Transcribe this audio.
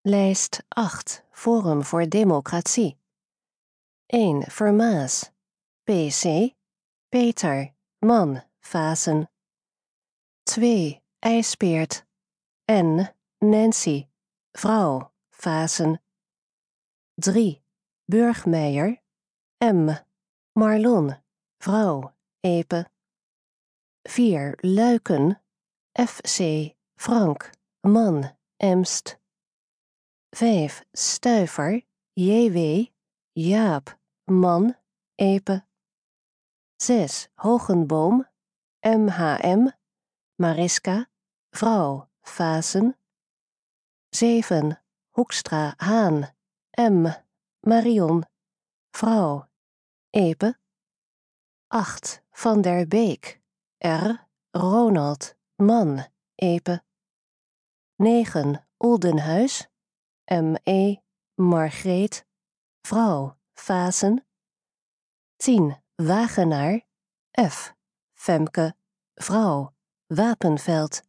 Lijst 8. Forum voor Democratie. 1. Vermaas. PC. Peter, man, Vaassen. 2. IJspeert. N. Nancy, vrouw, Vaassen. 3. Burgmeijer. M. Marlon, vrouw, Epe. 4. Luiken. FC. Frank, man, Emst. 5. Stuiver. JW. Jaap, man, Epe. 6. Hogenboom. MHM. Mariska, vrouw, Vaassen. 7. Hoekstra Haan. M. Marion, vrouw, Epe. 8. Van der Beek. R. Ronald, man, Epe. 9. Oldenhuis. M.E. Margreet, vrouw, Vaassen. 10. Wagenaar. F. Femke, vrouw, Wapenveld.